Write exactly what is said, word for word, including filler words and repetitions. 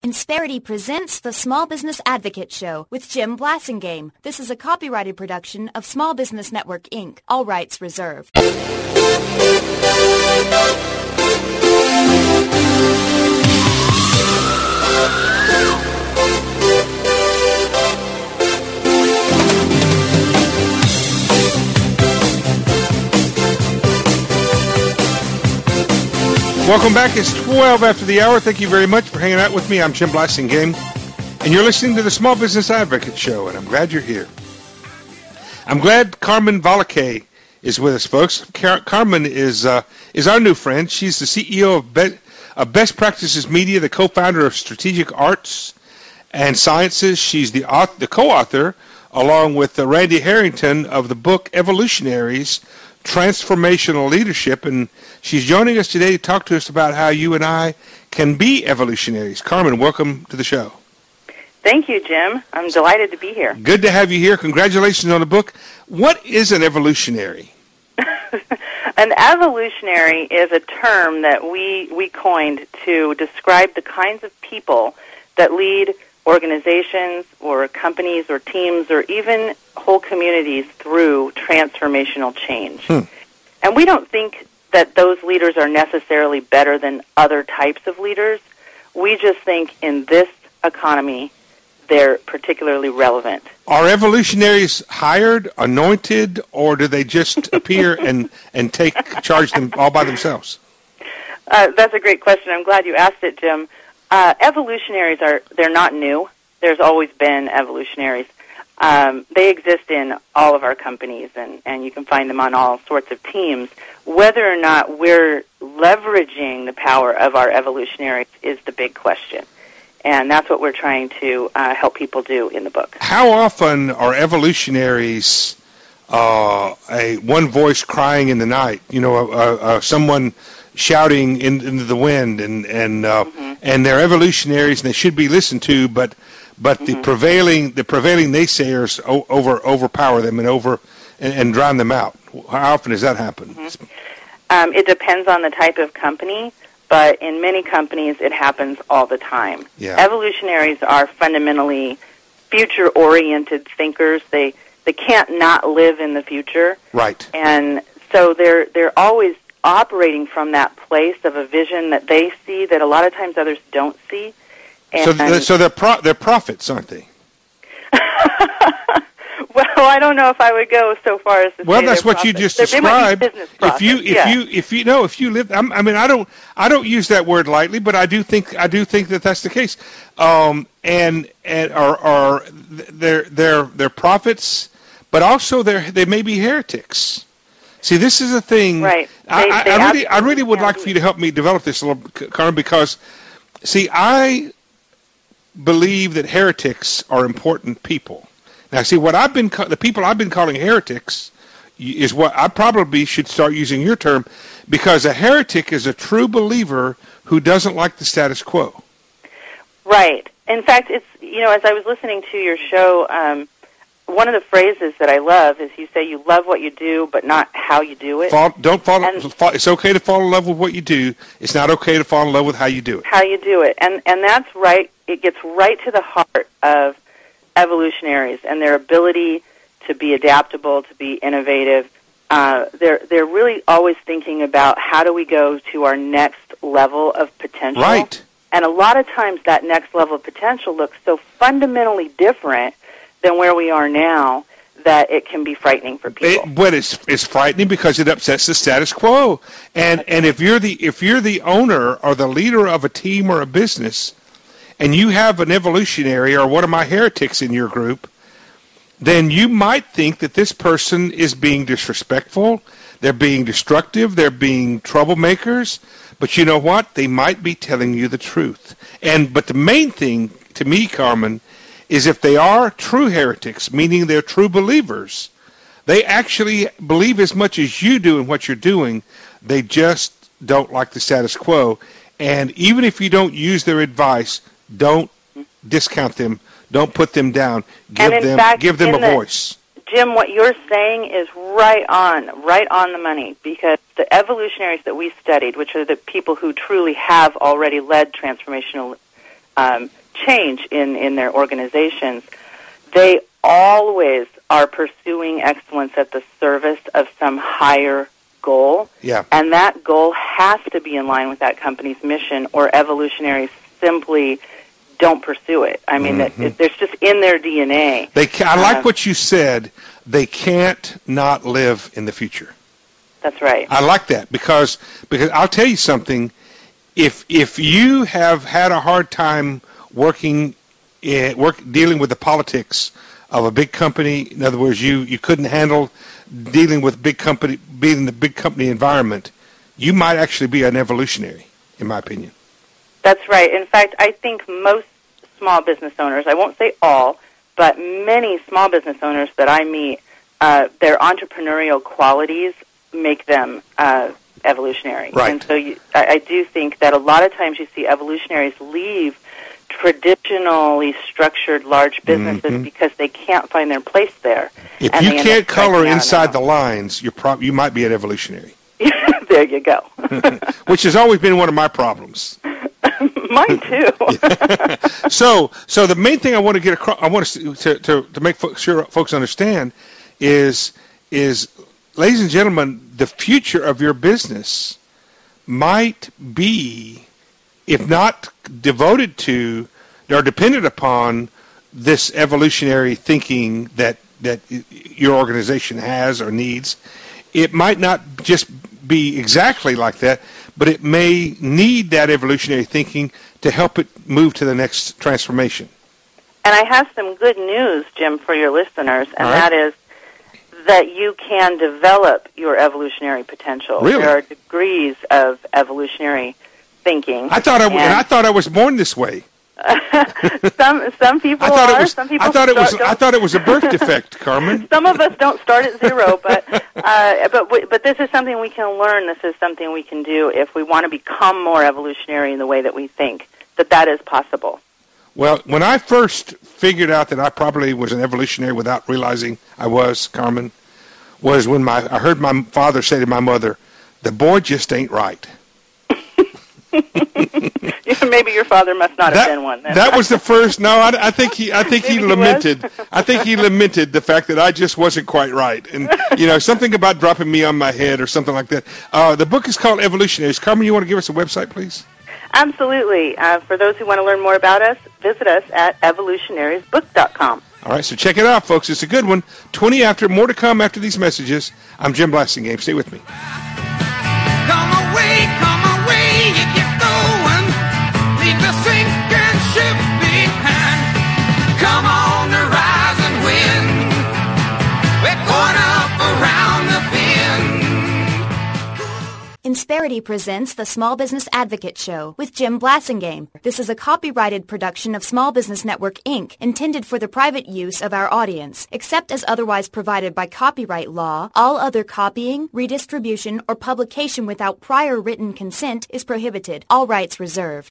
Insperity presents the Small Business Advocate Show with Jim Blasingame. This is a copyrighted production of Small Business Network, Incorporated. All rights reserved. Welcome back. It's twelve after the hour. Thank you very much for hanging out with me. I'm Jim Blasingame, and you're listening to the Small Business Advocate Show, and I'm glad you're here. I'm glad Carmen Valakay is with us, folks. Car- Carmen is uh, is our new friend. She's the C E O of, Be- of Best Practices Media, the co-founder of Strategic Arts and Sciences. She's the, author, the co-author, along with uh, Randy Harrington, of the book Evolutionaries, Transformational Leadership, and she's joining us today to talk to us about how you and I can be evolutionaries. Carmen, welcome to the show. Thank you, Jim. I'm delighted to be here. Good to have you here. Congratulations on the book. What is an evolutionary? An evolutionary is a term that we, we coined to describe the kinds of people that lead organizations or companies or teams or even whole communities through transformational change. Hmm. And we don't think that those leaders are necessarily better than other types of leaders. We just think in this economy they're particularly relevant. Are evolutionaries hired, anointed, or do they just appear and, and take charge them all by themselves? Uh, that's a great question. I'm glad you asked it, Jim. Uh, evolutionaries are, they're not new. There's always been evolutionaries. Um, they exist in all of our companies, and, and you can find them on all sorts of teams. Whether or not we're leveraging the power of our evolutionaries is the big question. And that's what we're trying to uh, help people do in the book. How often are evolutionaries uh, a one voice crying in the night? You know, uh, uh, someone shouting in, into the wind, and and uh, mm-hmm. and they're evolutionaries, and they should be listened to, but but mm-hmm. the prevailing the prevailing naysayers o- over overpower them and over and, and drown them out. How often does that happen? Mm-hmm. Um, it depends on the type of company, but in many companies it happens all the time. Yeah. Evolutionaries are fundamentally future-oriented thinkers. They they can't not live in the future. Right. And so they're they're always operating from that place of a vision that they see that a lot of times others don't see. And so, th- so they're pro- they're prophets, aren't they? Well, I don't know if I would go so far as to well, say that's what prophets. you just they're, described. If you, if yeah. you, if you know, if you live, I'm, I mean, I don't, I don't use that word lightly, but I do think, I do think that that's the case. Um, and and are are they're they're they're prophets, but also they they may be heretics. See, this is a thing. Right. They, I, they I really, I really would like for you to help me develop this a little, Carmen, because, see, I believe that heretics are important people. Now, see, what I've been, the people I've been calling heretics is what I probably should start using your term, because a heretic is a true believer who doesn't like the status quo. Right. In fact, it's, you know, as I was listening to your show, um, one of the phrases that I love is you say you love what you do, but not how you do it. Fall, don't fall, and, fall. It's okay to fall in love with what you do. It's not okay to fall in love with how you do it. How you do it, and and that's right. It gets right to the heart of evolutionaries and their ability to be adaptable, to be innovative. Uh, they're they're really always thinking about how do we go to our next level of potential. Right. And a lot of times that next level of potential looks so fundamentally different than where we are now that it can be frightening for people. It, but it's it's frightening because it upsets the status quo. And and if you're the if you're the owner or the leader of a team or a business, and you have an evolutionary or one of my heretics in your group, then you might think that this person is being disrespectful, they're being destructive, they're being troublemakers. But you know what? They might be telling you the truth. And but the main thing to me, Carmen, is if they are true heretics, meaning they're true believers, they actually believe as much as you do in what you're doing, they just don't like the status quo. And even if you don't use their advice, don't discount them, don't put them down, give them fact, give them a the, voice. Jim, what you're saying is right on, right on the money, because the evolutionaries that we studied, which are the people who truly have already led transformational um, change in, in their organizations, they always are pursuing excellence at the service of some higher goal. Yeah. And that goal has to be in line with that company's mission, or evolutionaries simply don't pursue it. I mean, mm-hmm. it, it's just in their D N A. They can, I like uh, what you said. They can't not live in the future. That's right. I like that because because I'll tell you something. If if you have had a hard time working in, work dealing with the politics of a big company, in other words, you, you couldn't handle dealing with big company, being in the big company environment, you might actually be an evolutionary, in my opinion. That's right. In fact, I think most small business owners, I won't say all, but many small business owners that I meet, uh, their entrepreneurial qualities make them uh, evolutionary. Right. And so you, I, I do think that a lot of times you see evolutionaries leave traditionally structured large businesses mm-hmm. because they can't find their place there. If you can't color inside the lines, you're prob- you might be an evolutionary. There you go. Which has always been one of my problems. Mine too. so, so the main thing I want to get across, I want to to, to, to make fo- sure folks understand is is, ladies and gentlemen, the future of your business might be, if not devoted to or dependent upon this evolutionary thinking that that your organization has or needs. It might not just be exactly like that, but it may need that evolutionary thinking to help it move to the next transformation. And I have some good news, Jim, for your listeners, and right. that is that you can develop your evolutionary potential. Really? There are degrees of evolutionary thinking. I thought I, and I thought I was born this way. some some people I thought are. It was, some people I thought it was. don't. I thought it was a birth defect, Carmen. Some of us don't start at zero, but uh, but we, but this is something we can learn. This is something we can do if we want to become more evolutionary in the way that we think. That that is possible. Well, when I first figured out that I probably was an evolutionary without realizing I was, Carmen, was when my I heard my father say to my mother, "The boy just ain't right." Maybe your father must not that, have been one. Then. That was the first. No, I, I think he. I think he he lamented. I think he lamented the fact that I just wasn't quite right, and you know, something about dropping me on my head or something like that. Uh, the book is called Evolutionaries. Carmen, you want to give us a website, please? Absolutely. Uh, for those who want to learn more about us, visit us at evolutionaries book dot com. All right, so check it out, folks. It's a good one. twenty after, more to come after these messages. I'm Jim Blasingame. Stay with me. Come away, come away, you get going. Leave the sinking ship behind. Come on the rising wind. We're going up around the bend. Insperity presents the Small Business Advocate Show with Jim Blasingame. This is a copyrighted production of Small Business Network, Incorporated, intended for the private use of our audience. Except as otherwise provided by copyright law, all other copying, redistribution, or publication without prior written consent is prohibited. All rights reserved.